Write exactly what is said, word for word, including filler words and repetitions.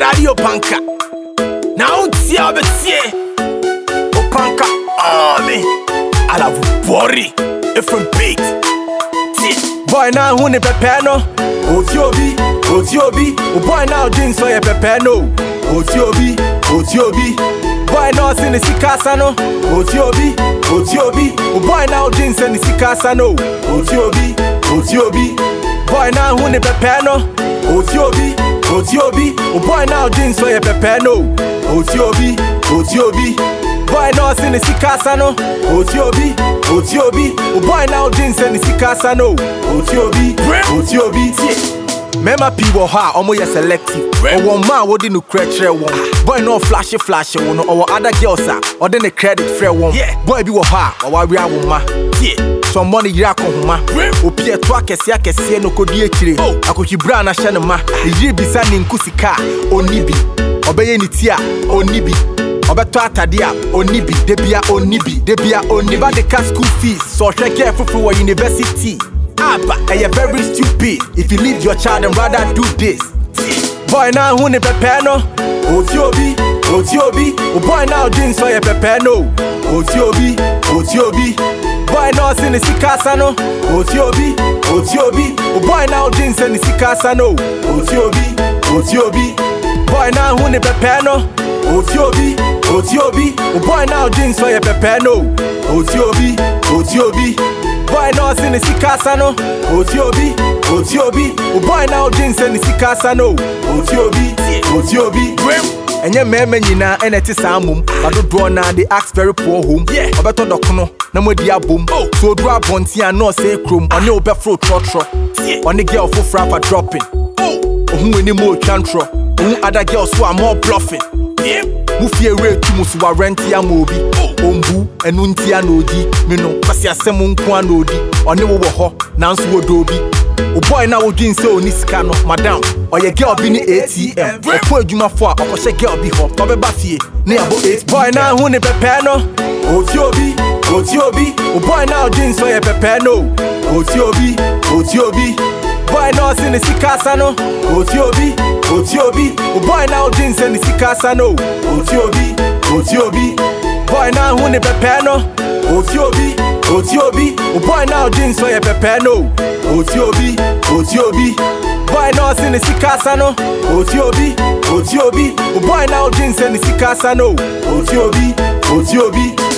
radio panka. Now see how be see. Opanka, oh me. I love worry. If from beat. Boy now who ne pepe no. Otiobi, Otiobi. Oh boy now jeans so ye pepe no. Otiobi, Otiobi. Boy now sin the sikasa no. Otiobi, Otiobi. Oh boy now jeans and the sikasa no. Otiobi, Otiobi. Boy now who ne pepe no. Otiobi, Otiobi. Oh boy now jeans so ye pepe no. Otiobi, Otiobi. Boy now sin the sikasa no. Otiobi, Otiobi. Oh boy now jeans and the sikasa no. Otiobi, Otiobi. Mema people ha omo ye selective. O one man wo di no credit one. Boy no flashy flashy one or other girls ah or then the credit free one. Boy bi wo ha o wa wia wo ma. Some money ira ko homa. Opi eto akese akese no kodi akire. Akohwi bra na hye ne ma. Yiri bisa ni nkusika onibi. Obeye ni ti a onibi. Obeto atade a onibi. Debia onibi. Debia onibi. Ba the school fees. So hwe careful for university. Abba, and you're very stupid. If you leave your child and rather do this. Boy now who ne pepe no. Otiobi, Otiobi. Oh boy now jeans so ye pepe no. Otiobi, Otiobi. Boy now sin the sikasa no. Otiobi, Otiobi. Oh boy now jeans and the sikasa no. Otiobi, Otiobi. Boy now who ne pepe no. Otiobi, Otiobi. Oh boy now jeans so ye pepe no. Otiobi, Otiobi. Boy now sin the sikasa no. Otiobi, Otiobi. Oh boy now jeans and the sikasa no. Otiobi, Otiobi. And your meme nyina and it is amum. I don't draw now they ask very poor home. Yeah. Obeto dokono na mo dia boom. So draw bonti and no say chrome. On your befro trotro. On the girl for frapper dropping. Oh, who any more chantro. Who other girls who are more bluffing. Yeah. Mufie re tumu so warranty amobi. Ombu enunti anodi. Me no kwase asem nko anodi. One wo wo ho nanso wo dobi. O boy na wo dwin se oni sika no madam. Oye girl bi ni A T M. Opo adwuma fo a okose girl bi ho. Obeba fie na yabo eight. Boy na hu ne pepe no. Otiobi, Otiobi. O boy na dwin so ye pepe no. Otiobi, Otiobi. Boy now sin the sikasa no. Otiobi, Otiobi. Oh boy now jeans and the sikasa no. Otiobi, Otiobi. Boy now who ne pepe no. Otiobi, Otiobi. Oh boy now jeans so ye pepe no. Otiobi, Otiobi. Boy now sin the sikasa no. Otiobi, Otiobi. Oh boy now jeans and the sikasa no. Otiobi, Otiobi.